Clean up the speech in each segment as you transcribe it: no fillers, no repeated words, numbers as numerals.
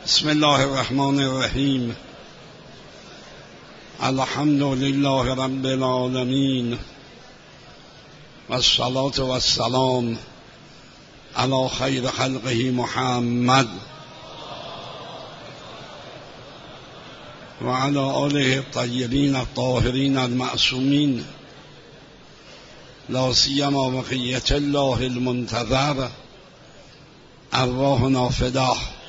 بسم الله الرحمن الرحیم. الحمد لله رب العالمین و الصلاة و السلام علی خیر خلقه محمد و علی آله الطیبین الطاهرین المعصومین، لا سیما بقیة الله المنتظر، ارواحنا فداه،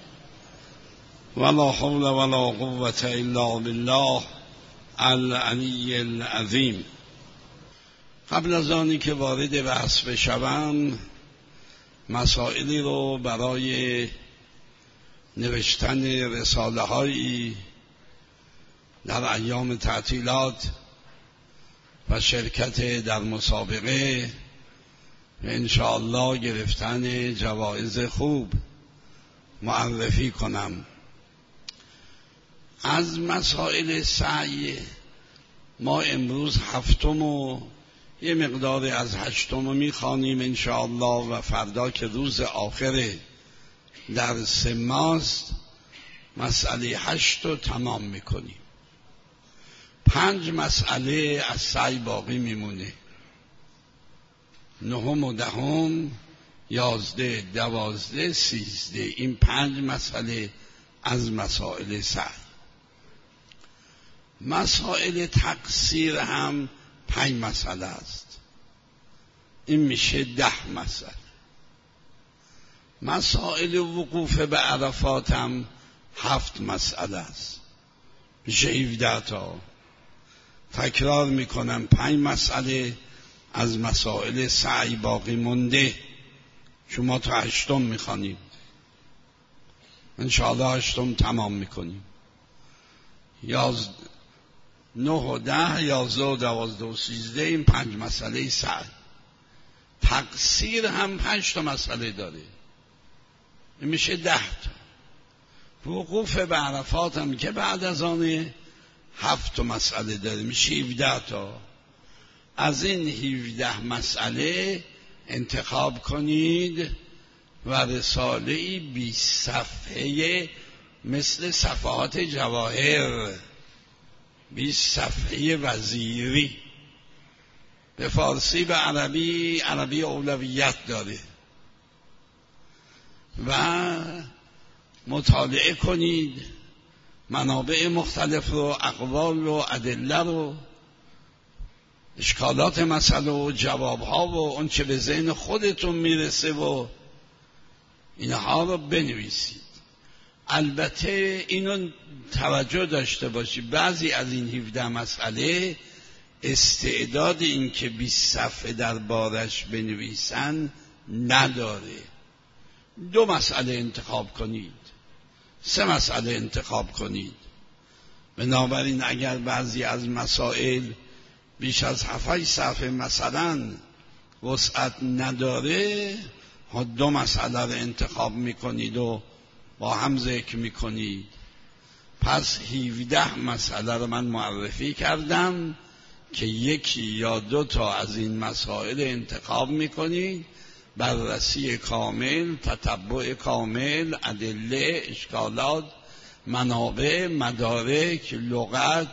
ولا حول ولا قوة الا بالله العلی العظیم. قبل از آنی که وارد بحث بشوم، مسائلی رو برای نوشتن رساله هایی در ایام تعطیلات و شرکت در مسابقه و انشاءالله گرفتن جوایز خوب معرفی کنم. از مسائل سعی ما امروز هفتم و یه مقدار از هشتم رو میخوانیم انشاءالله و فردا که روز آخر درس ماست مسئله 8 رو تمام میکنیم. 5 مسئله از سعی باقی میمونه، 9 و 10، 11، 12، 13. این 5 مسئله از مسائل سعی. مسائل تقصیر هم 5 مسئله است، این میشه 10 مسئله. مسائل وقوف به عرفات هم 7 مسئله است، میشه 17 تا. تکرار میکنم 5 مسئله از مسائل سعی باقی مونده. شما تا 8 میخوانیم، انشاءالله 8 تمام میکنیم. 9 و 10، 11 و 12 و 13، این 5 مسئله سعی. تقصیر هم 5 تا مسئله داره، این میشه 10 تا. وقوف به عرفات هم که بعد از آن 7 تا مسئله داره، میشه 17 تا. از این 17 مسئله انتخاب کنید و رساله 20 صفحه مثل صفحات جواهر، 20 صفحه وزیری، به فارسی و عربی اولویت داره و مطالعه کنید منابع مختلف رو، اقوال رو، ادله رو، اشکالات مسئله و جوابها و اون چه به ذهن خودتون میرسه و اینها رو بنویسید. البته اینو توجه داشته باشید، بعضی از این 17 مسئله استعداد این که 20 صفحه در بارش بنویسن نداره. 2 مسئله انتخاب کنید، 3 مسئله انتخاب کنید. بنابراین اگر بعضی از مسائل بیش از 7 صفحه مثلا وسعت نداره، 2 مسئله رو انتخاب میکنید و با هم ذکر میکنید. پس 17 مسئله رو من معرفی کردم که 1 یا 2 تا از این مسائل انتخاب میکنید. بررسی کامل، تتبع کامل، ادله، اشکالات، منابع، مدارک، لغت،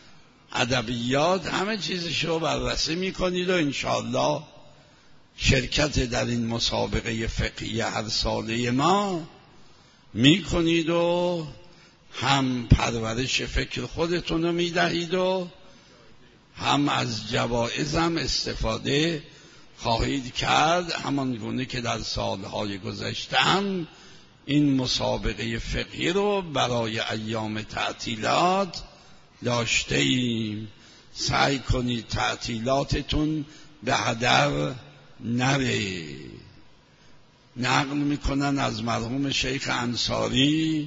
ادبیات، همه چیزش رو بررسی میکنید و انشاءالله شرکت در این مسابقه فقهی هر ساله ما میکنید و هم پرورش فکر خودتون رو میدهید و هم از جوایزم استفاده خواهید کرد، همان گونه که در سالهای گذشته هم این مسابقه فقهی رو برای ایام تعطیلات داشته ایم. سعی کنید تعطیلاتتون به هدر نره. نقل میکنن از مرحوم شیخ انصاری،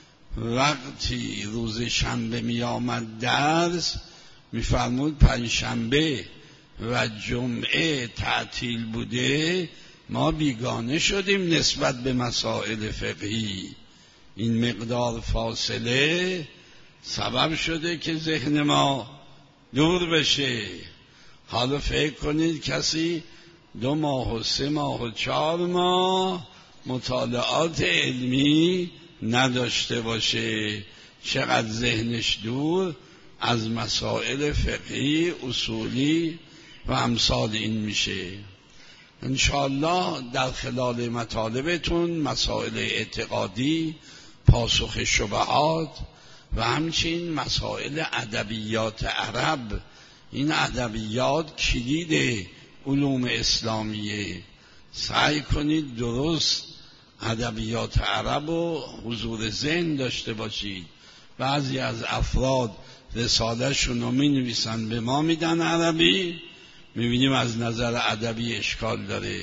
وقتی روز شنبه میآمد درس، میفرمود پنجشنبه و جمعه تعطیل بوده، ما بیگانه شدیم نسبت به مسائل فقهی. این مقدار فاصله سبب شده که ذهن ما دور بشه. حالا فکر کنید کسی 2 ماه و 3 ماه و 4 ماه مطالعات علمی نداشته باشه چقدر ذهنش دور از مسائل فقهی اصولی و امثال این میشه. انشاءالله در خلال مطالبتون مسائل اعتقادی، پاسخ شبهات و همچنین مسائل ادبیات عرب، این ادبیات کلید علوم اسلامیه، سعی کنید درست ادبیات عرب و حضور ذهن داشته باشید. بعضی از افراد رساله‌شون رو می‌نویسن به ما میدن عربی، می‌بینیم از نظر ادبی اشکال داره،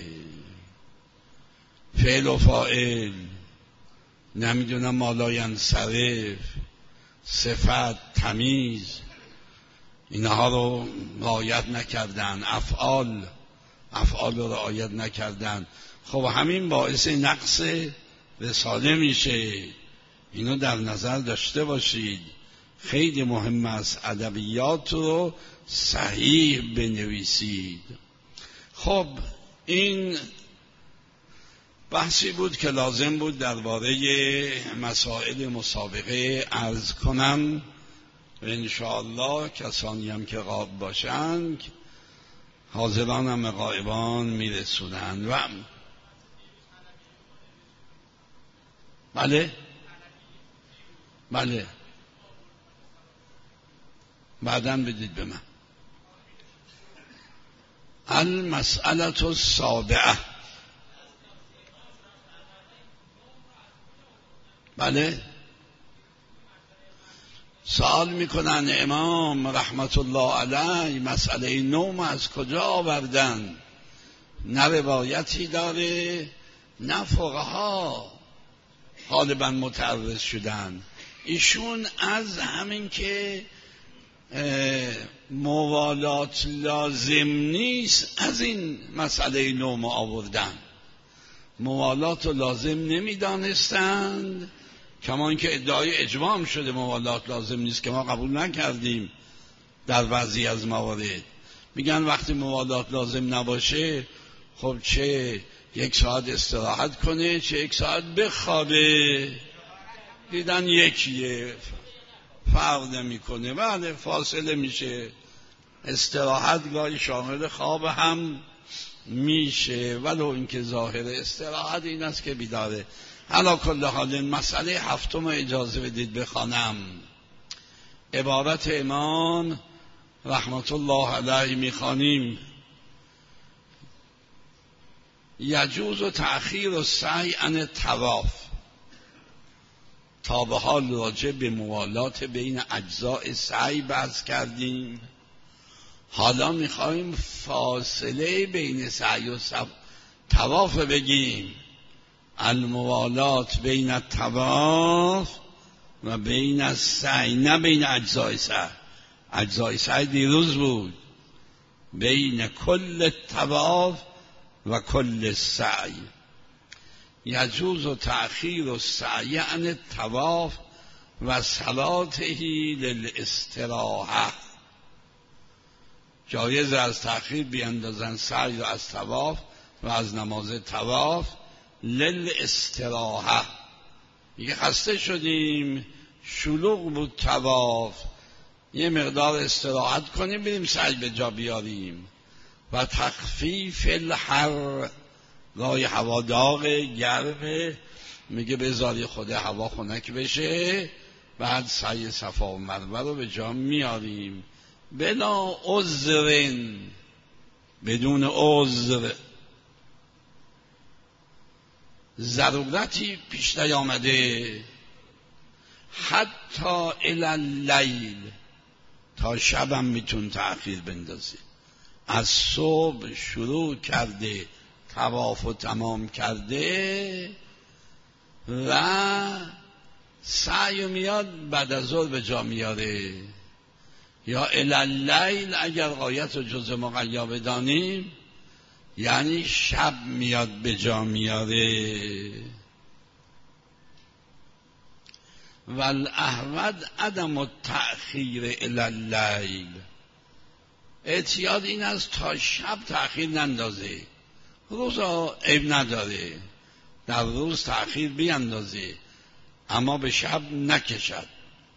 فعل و فاعل، نمیدونم مالاینصرف، صفت، تمیز، اینها رو رعایت نکردن، افعال رو رعایت نکردن. خب همین باعث نقص رساله میشه. اینو در نظر داشته باشید. خیلی مهم است ادبیات رو صحیح بنویسید. خب این بحثی بود که لازم بود درباره مسائل مسابقه عرض کنم و انشاءالله کسانی هم که غائب باشند حاضران هم غائبان میرسونند. و بله بعداً بدید به من. المسئله السابعه، بله سوال میکنن امام رحمت الله علیه مسئله نوم از کجا آوردن؟ نه روایتی داره نه فقها غالبا متعرض شدن. ایشون از همین که موالات لازم نیست از این مسئله نوم آوردن. موالات لازم نمیدانستند، کمان که ادعای اجماع هم شده موالات لازم نیست که ما قبول نکردیم در بعضی از موارد. میگن وقتی موالات لازم نباشه خب چه 1 ساعت استراحت کنه چه 1 ساعت بخوابه، دیدن یکیه فرق نمیکنه. بله فاصله میشه، استراحت گاهی شامل خواب هم میشه، ولو اینکه ظاهر استراحت این است که بیداره. علی کل حال مسئله هفتم اجازه بدید بخوانم. عبارت امام رحمت الله علیه میخوانیم: یجوز و تأخیر و سعی عن الطواف. تا به حال راجع به موالات بین اجزاء سعی بحث کردیم، حالا میخوایم فاصله بین سعی و طواف بگیم. الموالات بین الطواف و بین السعی، نه بین اجزاء سعی. اجزاء سعی دیروز بود، بین کل الطواف و کل السعی. یجوز و تأخیر و سعی عن الطواف و صلاته للاستراحه. جایز از تأخیر بیاندازن سعی رو از طواف و از نماز طواف للاستراحه. میگه خسته شدیم، شلوغ بود طواف، یه مقدار استراحت کنیم بریم سعی به جا بیاریم. و تخفیف الحر، گاهی هوا داغ گرمه، میگه بذاری خود هوا خنک بشه بعد سعی صفا و مروه رو به جا میاریم بلا عذرن، بدون عذر، ضرورتی پیش نیامده. حتی الی اللیل، تا شبم میتون تأخیر بندازی. از صبح شروع کرده طواف و تمام کرده و سعی میاد بعد از ظهر به جا میاره. یا الی اللیل اگر غایت رو جز مقیا بدانیم یعنی شب میاد به جا میاره. والاحوط عدم التأخیر الی اللیل، اعتیاد این است تا شب تأخیر نندازه. روزا عیب نداره، در روز تأخیر بیاندازه، اما به شب نکشد.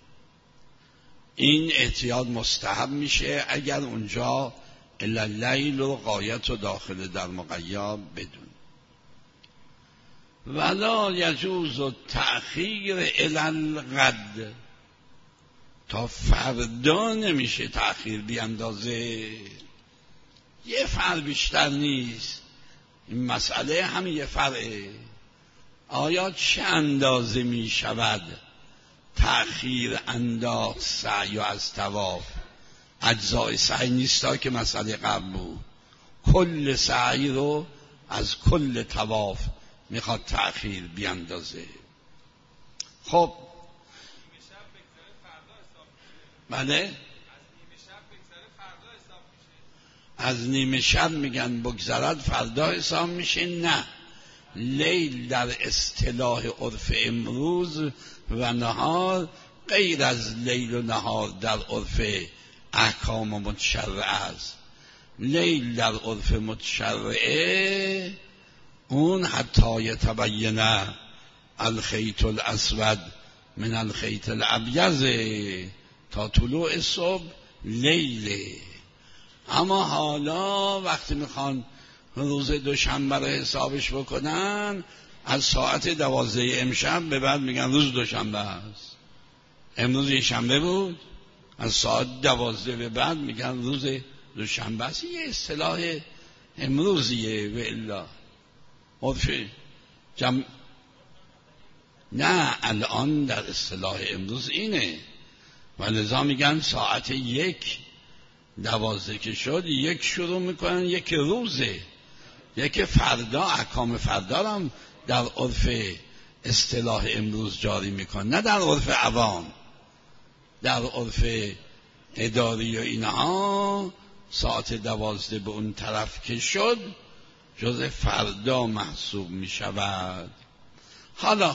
این احتیاط مستحب میشه اگر اونجا الا اللیل و غایت و داخل در مقید بدون. ولا یجوز تأخیر الی الغد، تا فردا نمیشه تأخیر بیاندازه. یه فرق بیشتر نیست، این مسئله همین یه فرقه. آیا چه اندازه می شود تأخیر انداخت سعی از طواف؟ اجزای سعی نیستا که مسئله قبل بود، کل سعی رو از کل طواف میخواد تأخیر بیاندازه. خب بله، از نیمه شب میگن بگذرد فردا حساب میشه. نه، لیل در اصطلاح عرف امروز و نهار غیر از لیل و نهار در عرف احکام متشرعه است. لیل در عرف متشرعه اون حتی یتبین الخیط الاسود من الخیط الابیض، تا طلوع صبح لیله. اما حالا وقتی میخوان روز دوشنبه رو حسابش بکنن، از ساعت 12 امشب به بعد میگن روز دوشنبه است. امروز یه شنبه بود، از ساعت 12 به بعد میگن روز دوشنبه است. یه اصطلاح امروزیه و الا عرف نه، الان در اصطلاح امروز اینه و لذا میگن ساعت 1:12 که شد، 1 شروع میکنن، 1 روزه، 1 فردا، احکام فردا هم در عرف اصطلاح امروز جاری میکنن، نه در عرف عوام. در عرف اداری و اینها ساعت 12 به اون طرف که شد جز فردا محسوب میشود. حالا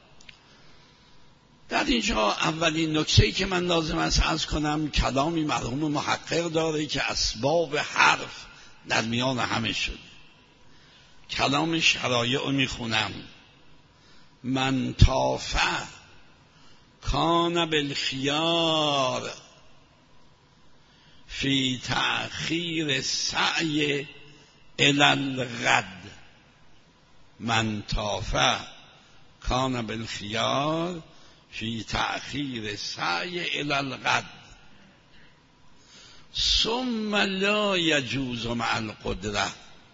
در اینجا اولین نکته‌ای که من لازم است عرض کنم، کلامی مرحوم محقق داره که اسباب حرف در میان همه شده. کلام شرایع رو میخونم. من طافه کان بالخیار فی تأخیر سعی الی الغد. من طافه کان بالخیار فی تأخیر سعی الی الغد ثم لا یجوز مع القدره.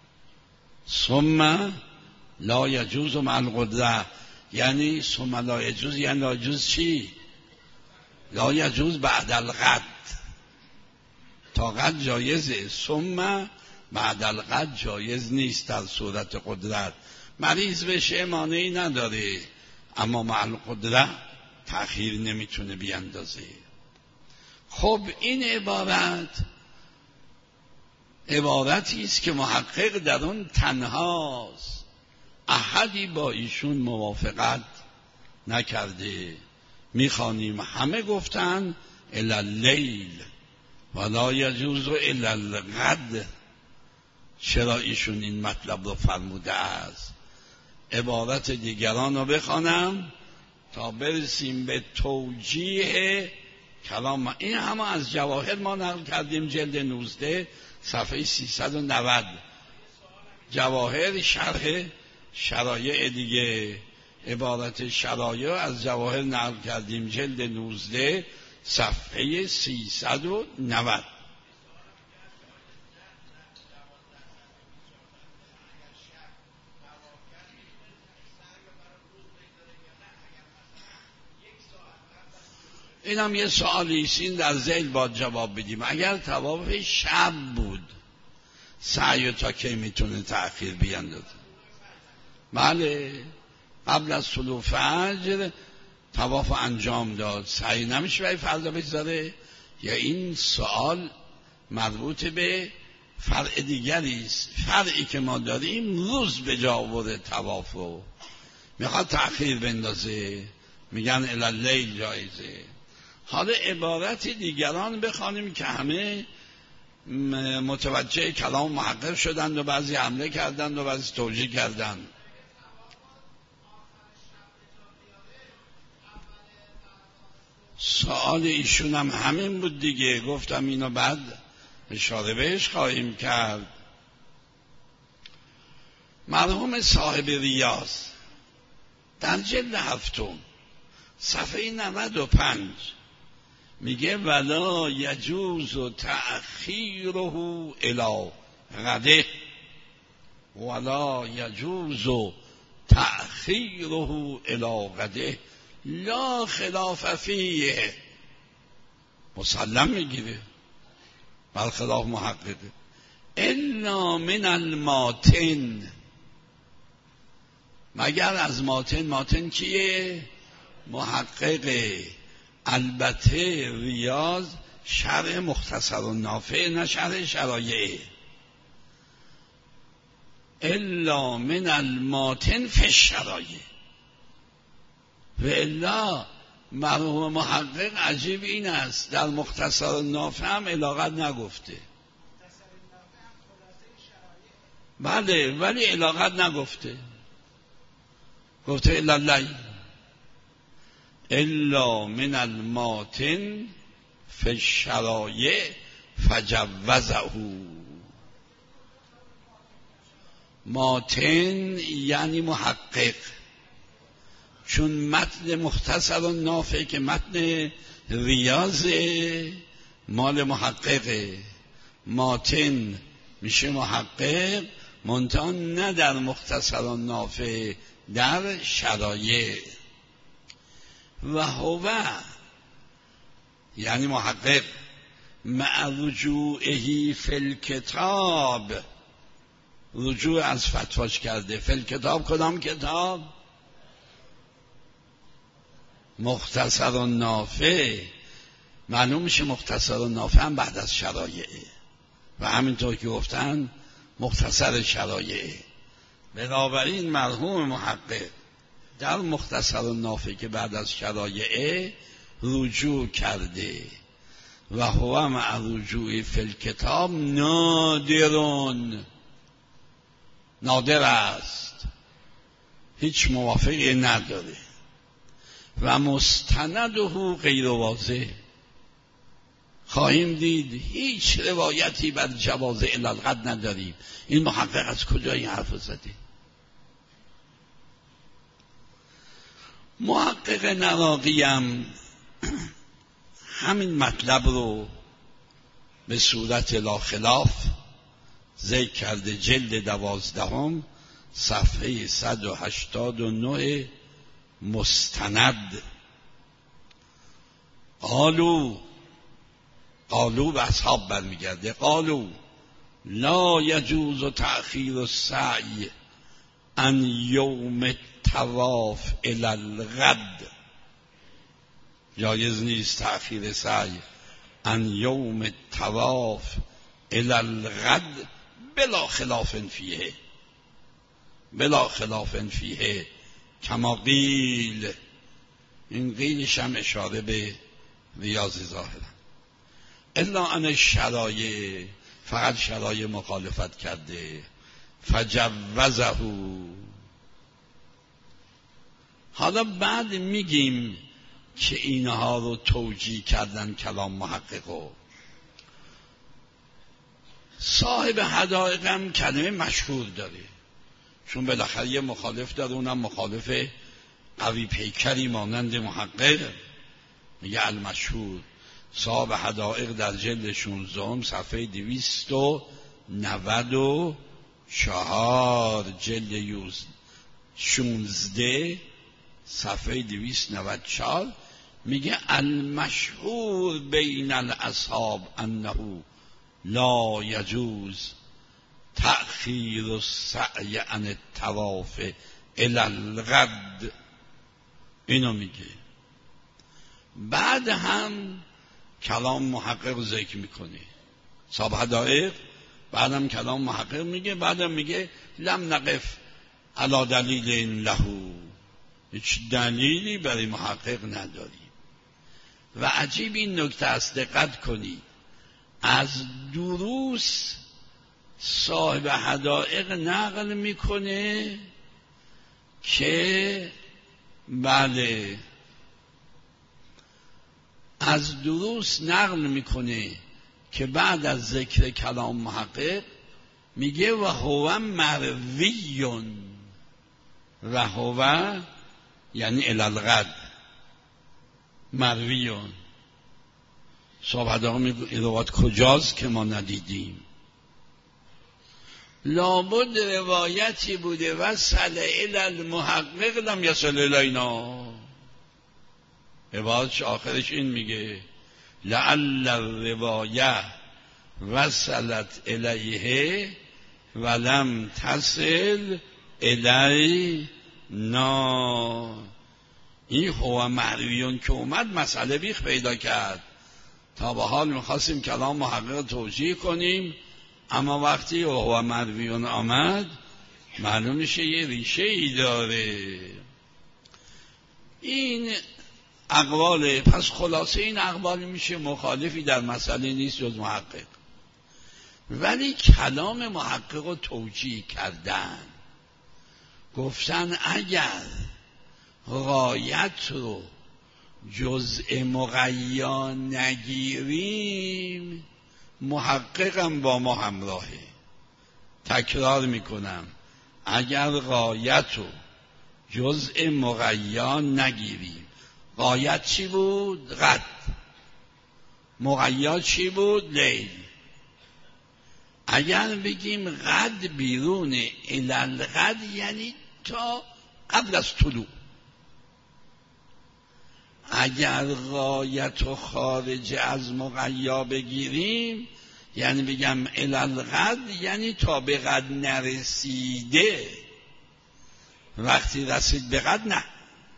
ثم لا یجوز مع القدره یعنی ثم لا یجوز، یعنی لا یجوز چی؟ لا یجوز بعد الغد. تا غد جایزه، ثم بعد الغد جایز نیست در صورت قدرت. مریض بشه مانعی نداره، اما مع القدره تأخیر نمیتونه بیاندازه. خب این عبارتی است که محقق در اون تنهاست، احدی با ایشون موافقت نکرده. میخوانیم همه گفتن الی اللیل ولا یجوز الی الغد. چرا ایشون این مطلب رو فرموده است؟ عبارت دیگران رو بخوانم تا برسیم به توجیه کلام. این همه از جواهر ما نقل کردیم، جلد 19 صفحه 390. جواهر شرح شرایع دیگه، عبارت شرایع از جواهر نقل کردیم، جلد 19 صفحه 390. این هم یه سوالی است، این در ذیل باید جواب بدیم. اگر طواف شب بود سعی تا کی میتونه تأخیر بیاندازه؟ بله، قبل از طلوع فجر طواف انجام داد، سعی نمیشه برای فردا بگذاره؟ یا این سوال مربوط به فرع دیگری است. فرعی که ما داریم روز به جا آورده طواف رو، میخواد تأخیر بندازه، میگن الی اللیل جایزه. حالا عبارت دیگران بخوانیم که همه متوجه کلام محقق شدند و بعضی حمله کردند و بعضی توجیه کردند. سوال ایشون هم همین بود دیگه. گفتم اینو بعد اشاره بهش خواهیم کرد. مرحوم صاحب ریاض در جلد 7 صفحه 95 میگه ولا یجوز تأخیره الی غده، ولا یجوز تأخیره الی غده لا خلاف فیه. مسلم میگیره برخلاف محققه. الا من الماتن، مگر از ماتن. ماتن کیه؟ محققه. البته ریاض شرح مختصر و نافع نه شرح شرایع. الا من الماتن فی الشرایع. و الا مرحوم محقق عجیب این است در مختصر نافع هم الاغت نگفته. بله ولی الاغت نگفته، گفته الا الله الا من الماتن فی الشرایع فجوزه. ماتن یعنی محقق، چون متن مختصر و نافع که متن ریاض مال محققه، ماتن میشه محقق، منتها نه در مختصر و نافع، در شرایع. و هو یعنی محقق مع رجوعه فی الکتاب، رجوع از فتواش کرده. فی الکتاب کدام کتاب؟ مختصر و نافع. معلوم میشه مختصر و نافع هم بعد از شرایعه و همینطور که گفتن مختصر شرایعه. بنابراین مرحوم محقق در مختصر و نافع که بعد از شرایعه رجوع کرده. و هو مع رجوع فی الکتاب نادرون، نادر است، هیچ موافقی نداره. و مستنده غیر واضح، خواهیم دید هیچ روایتی بر جواز الالغد نداریم. این محقق از کجا این حرف زده؟ محقق نراقی هم همین مطلب رو به صورت لا خلاف ذکر کرده. جلد 12 صفحه 189 مستند. قالو به اصحاب برمیگرده. قالو لا یجوز تأخیر السعی عن یوم الطواف الی الغد، جایز نیست تأخیر سعی عن یوم الطواف الی الغد بلا خلاف فیه، بلا خلاف فیه کما قیل. این قیلش هم اشاره به ریاض ظاهرا. الا ان شرایع، فقط شرایع مخالفت کرده. فجوزه. حالا بعد میگیم که اینها رو توجیه کردن کلام محققو. صاحب حدائق هم کلمه مشهور داره، چون بالاخره یه مخالف داره، اونم مخالف قوی پیکری مانند محقق. میگه المشهور. صاحب حدائق در جلد 16 صفحه 294، جلد 16 صفحه 294 میگه المشهور بین الاصحاب انه لا یجوز تأخیر السعی عن الطواف الی الغد. اینو میگه. بعد هم کلام محقق ذکر میکنه صاحب حدائق، بعدم کلام محقق میگه. بعدم میگه لم نقف علی دلیل له، هیچ دلیلی برای محقق نداریم. و عجیب این نکته است، دقت کنید، از دروس صاحب حدائق نقل میکنه که بله از دروس نقل میکنه که بعد از ذکر کلام محقق میگه و هو مرویون، و هو یعنی الالغد مرویون. صحبت ها میگه این روایت کجاست که ما ندیدیم؟ لابد روایتی بوده وصل الی المحقق لم یصل الینا. عبارتش آخرش این میگه لعل الروایه وصلت الیه ولم تصل الینا. این هو مرویون که اومد مسئله بیخ پیدا کرد. تا به حال میخواستیم کلام محقق توجیه کنیم، اما وقتی هو مرویون آمد معلوم میشه یه ریشه ای داره این اقوال. پس خلاصه این اقوال میشه مخالفی در مسئله نیست جز محقق، ولی کلام محقق رو توجیه کردن. گفتن اگر غایت رو جزء مقیا نگیریم محققم با ما همراهه. تکرار میکنم، اگر غایت رو جزء مقیا نگیریم. غایت چی بود؟ قد. مقیا چی بود؟ لیل. اگر بگیم قد بیرون الالقد یعنی تا قبل از طلوع. اگر غایت و خارج از مقیا بگیریم یعنی بگم الالقد یعنی تا به قد نرسیده. وقتی رسید به قد نه،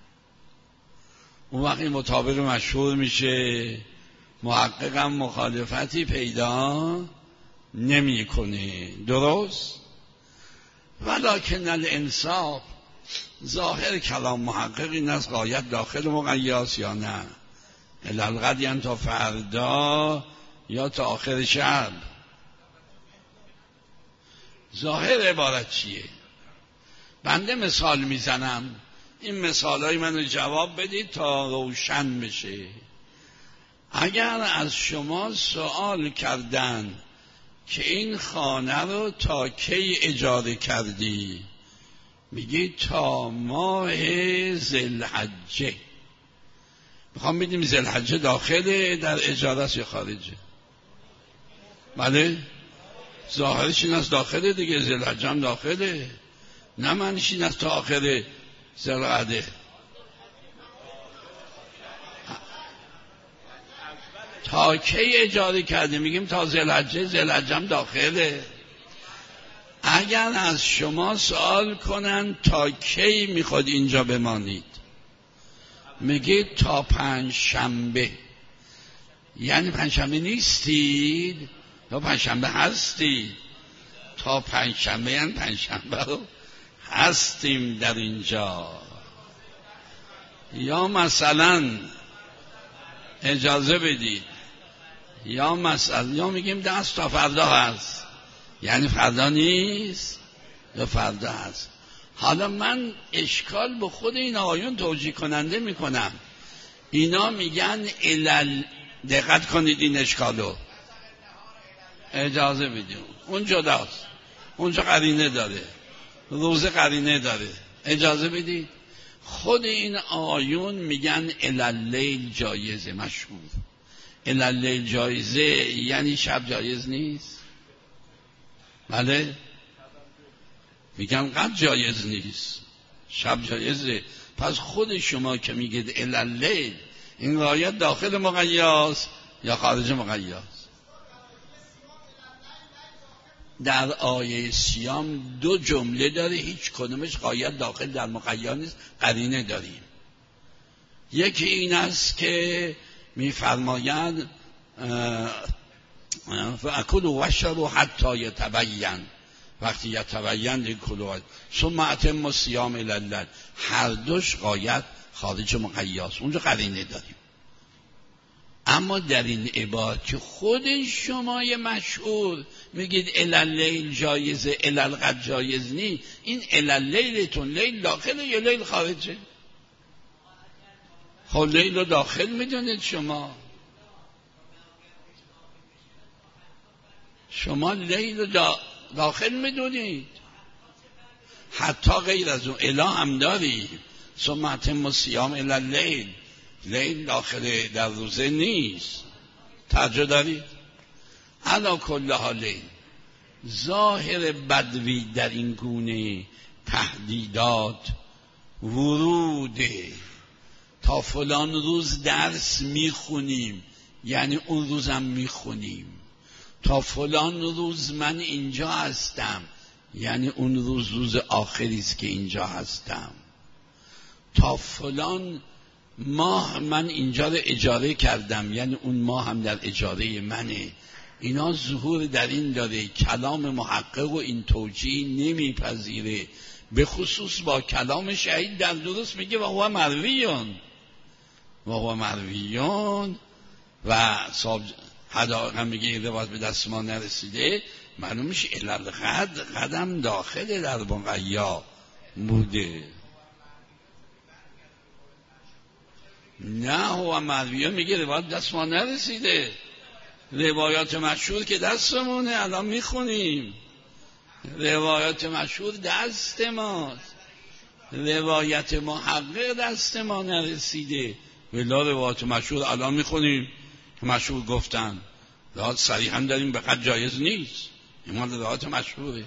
اون وقتی مطابق مشهور میشه. محقق هم مخالفتی پیدا نمی کنه. درست؟ ولکن الانصاف ظاهر کلام محقق این است غایت داخل مقیاس یا نه. الالقد یعنی تا فردا یا تا آخر شب. ظاهر عبارت چیه؟ بنده مثال میزنم، این مثالای منو جواب بدید تا روشن بشه. اگر از شما سوال کردن که این خانه رو تا کی اجاره کردی، میگی تا ماه ذوالحجه. میخوام بدیم ذوالحجه داخله در اجاره است یا خارجه؟ بله، ظاهرش این است داخله دیگه. ذوالحجه هم داخله، نه معنیش این است تا آخر ذوالقعده. تا کی اجاره کرده؟ میگیم تا ذوالحجه. ذوالحجه هم داخله. اگر از شما سوال کنن تا کی میخواد اینجا بمانید، میگید تا پنجشنبه. یعنی پنجشنبه نیستید یا پنجشنبه هستید؟ تا پنجشنبه یعنی پنجشنبه رو هستیم در اینجا. یا مثلا اجازه بدید، یا مثلا یا میگیم دست تا فردا هست، یعنی فردا نیست یا فردا هست. حالا من اشکال به خود این آقایون توجیه کننده میکنم. اینا میگن دقت کنید این اشکالو، اجازه بدید، اون جداست، اونجا قرینه داره، روزه قرینه داره، اجازه بدید. خود این آقایون میگن اللیل جایزه. مشهور اللیل جایزه یعنی شب جایز نیست. بله، میگن قد جایز نیست، شب جایزه. پس خود شما که میگید اللیل، این غایت داخل مقیاس یا خارج مقیاس؟ در آیه صیام دو جمله داره، هیچ کدومش غایت داخل در مقیا نیست، قرینه داریم. یکی این است که میفرماید فاکلوا واشربوا حتی یتبین، وقتی یتبین کلوا ثم اتموا الصیام الی الليل. هر دوش غایت خارج مقیاس، اونجا قرینه داریم. اما در این عبارت که خود شما مشهور میگید اللیل جایزه الالقد جایز نی، این اللیلتون لیل داخله یا لیل خارجه؟ خب لیل رو داخل میدونید شما. شما لیل داخل میدونید، حتی غیر از اون اله هم داری. ثم اتم الصیام الی اللیل، لیل داخل در روزه نیست. توجه دارید؟ علی کل حال ظاهر بدوی در این گونه تهدیدات وروده. تا فلان روز درس میخونیم، یعنی اون روزم میخونیم. تا فلان روز من اینجا هستم، یعنی اون روز آخری است که اینجا هستم. تا فلان ماه من اینجا رو اجاره کردم، یعنی اون ماه هم در اجاره منه. اینا ظهور در این داره. کلام محقق و این توجیه نمیپذیره، به خصوص با کلام شهید در درست میگه و هو مرویون و حداقل هم میگه این روایت به دست ما نرسیده. معلوم میشه الالغد قدم داخل در بقیا بوده. نه هو مرویون میگه روایت دست ما نرسیده. روایات مشهور که دستمونه الان میخونیم. روایات مشهور دست ماست، روایت محقق دست ما نرسیده. ولی روایات مشهور الان میخونیم که مشهور گفتن، روایات صریحا داریم به قد جایز نیست. این روایات مشهوره.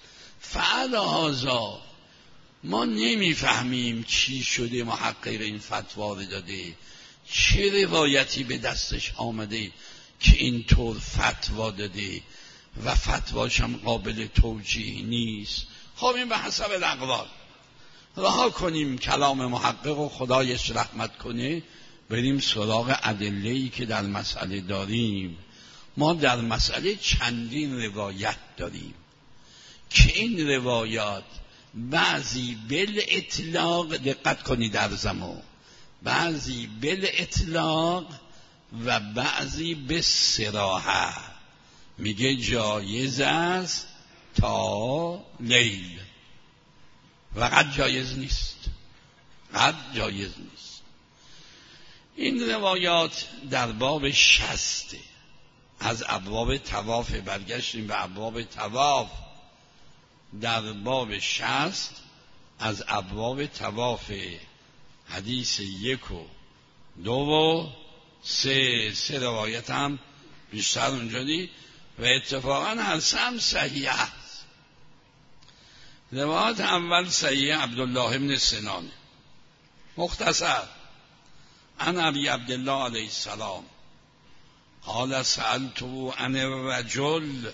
فعلا ما نمیفهمیم چی شده محقق این فتوا رو داده، چه روایتی به دستش آمده که اینطور فتوا داده و فتواش هم قابل توجیه نیست. خب این به حسب الاقوال. رها کنیم کلام محقق و خدایش رحمت کنه، بریم سراغ ادله‌ای که در مسئله داریم. ما در مسئله چندین روایت داریم که این روایات بعضی بالاطلاق، دقت کنید در زمان، بعضی بالاطلاق و بعضی به صراحه میگه جایز است تا لیل و قد جایز نیست، قد جایز نیست. این روایات در باب 60 از ابواب طواف، برگشتیم به ابواب طواف. در باب 60 از ابواب طواف حدیث 1 و 2 و 3 روایت هم بیشتر اونجا دی و اتفاقا هر سه هم صحیح است. روایت اول صحیح عبدالله ابن سنان، مختصر. عن ابی عبدالله علیه السلام قال سألتو عن الرجل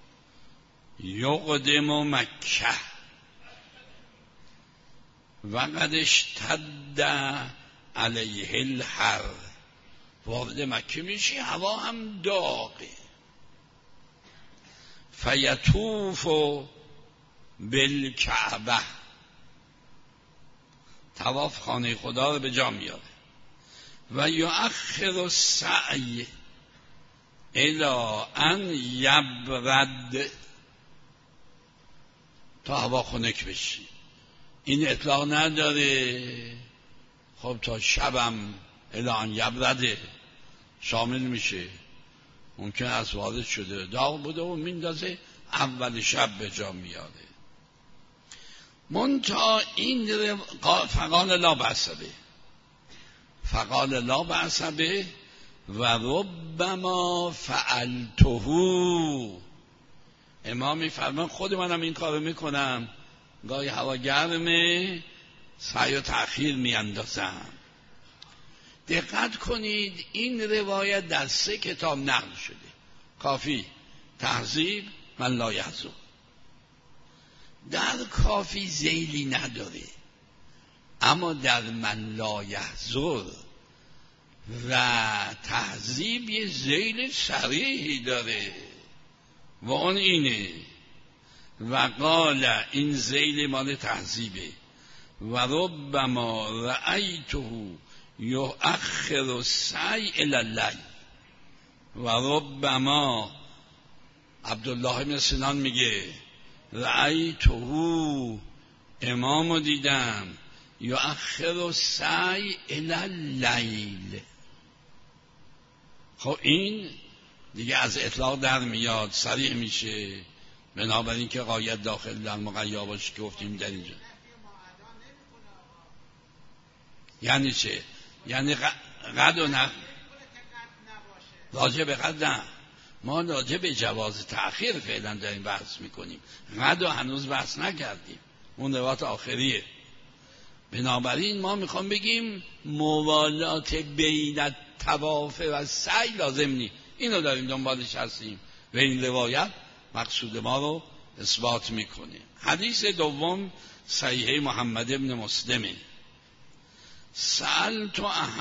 یقدم مکه و قد اشتد علیه الحر. وارد مکه میشی، هوا هم داغه. فیطوف بالکعبه، طواف خانه خدا رو به جا میاره. و یؤخر السعی الی ان یبرد، تا هوا خنک بشی. این اطلاق نداره خب تا شبم الی ان یبرده شامل میشه. ممکن است وارد شده داغ بوده و میندازه اول شب به جا میاره. منتها این فقال لا بأس به، فقال لا بأس به و ربما فعلته. امام میفرمان خود منم این کارو میکنم، گاهی هوا گرمه سعی و تأخیر میاندازم. دقت کنید این روایت در 3 کتاب نقل شده: کافی، تهذیب، من لا یحزن. در کافی ذیلی نداره، اما در من لا یحزن و تهذیب یه ذیل صریحی داره و اون اینه: و قال، این ذیل مال تهذیبه، و ربما رأیته یؤخر السعی الی اللیل. و ربما عبدالله بن سنان میگه رأیته، امامو دیدم، یؤخر السعی الی اللیل. خب این دیگه از اطلاق در میاد، صریح میشه. بنابراین که غایت داخل در مقیا باشه که گفتیم در اینجا. یعنی چه؟ یعنی قد و نه راجع به قد نه، ما راجع به جواز تأخیر فعلا داریم بحث میکنیم، قد و هنوز بحث نکردیم، اون روایت آخریه. بنابراین ما میخوام بگیم موالات بین الطواف و سعی لازم نیست، اینو داریم دنبالش هستیم و این روایت مقصود ما رو اثبات میکنه. حدیث دوم صحیح محمد ابن مسلمه. سألت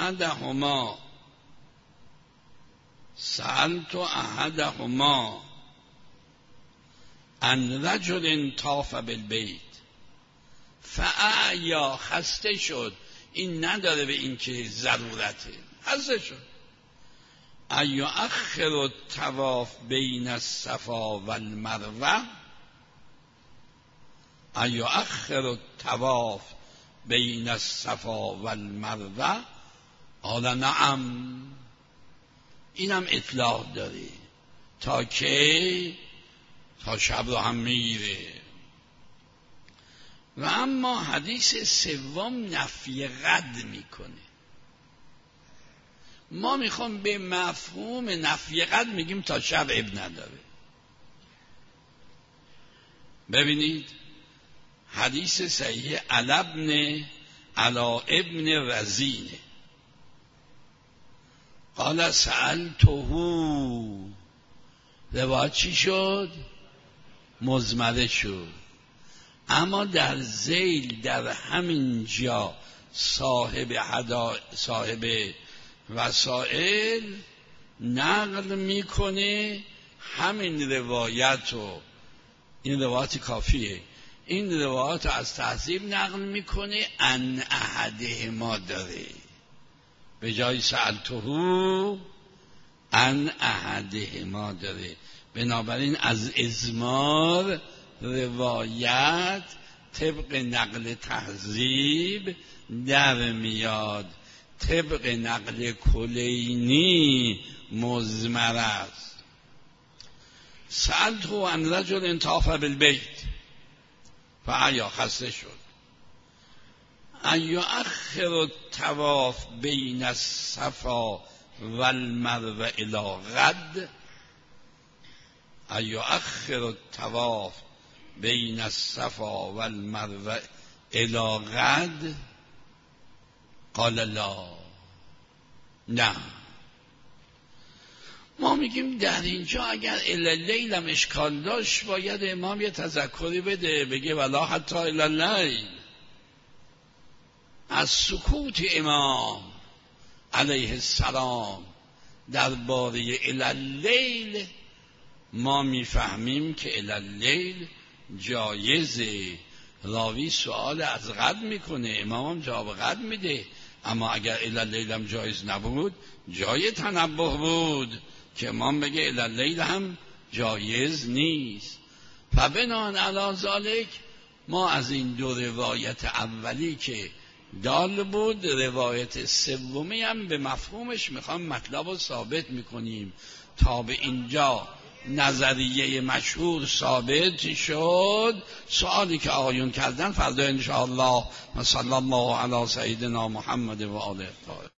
احدهما عن رجل طاف بالبیت فاعیا، خسته شد، این نداره به این که ضرورته، خسته شد. ایؤخر الطواف بین الصفا والمروه، ایؤخر الطواف بین الصفا والمروه، قال نعم. اینم اطلاق داره تا که تا شب رو هم میره. و اما حدیث سوم نفی قد میکنه. ما میخوام به مفهوم نفی قد میگیم تا شب عیب نداره. ببینید حدیث صحیح علی ابن رزینه قال سألته، روایت چی شد؟ مضمره شد. اما در ذیل در همین جا صاحب وسائل نقل میکنه همین روایت رو، این روایت کافیه، این روایت رو از تهذیب نقل میکنه، ان احدهما داره به جای سألته ان احدهما داره. بنابراین از ازمار روایت طبق نقل تهذیب در میاد، طبق نقل کلینی مضمر است. سألته عن رجل طاف بالبیت فاعیا، خسته شد. ایؤخر الطواف بین الصفا والمروه الی غد، ایؤخر الطواف بین الصفا والمروه الی غد، قال لا. نه، ما میگیم در اینجا اگر الی هم اشکال داشت باید امام یه تذکری بده، بگه ولا حتی الی، از سکوت امام علیه السلام درباره الی ما میفهمیم که الی جایزه. راوی سوال از قد میکنه، امام هم جواب قد میده، اما اگر الی هم جایز نبود جای تنبه بود که امام بگه الی هم جایز نیست. فبناء علی ذلک ما از این دو روایت اولی که دال بود، روایت سومی هم به مفهومش میخوام مطلب رو ثابت میکنیم. تا به اینجا نظریه مشهور ثابت شد. سوالی که آقایون کردن فردا انشاءالله صلی الله علی سیدنا محمد و آله الطاهرین.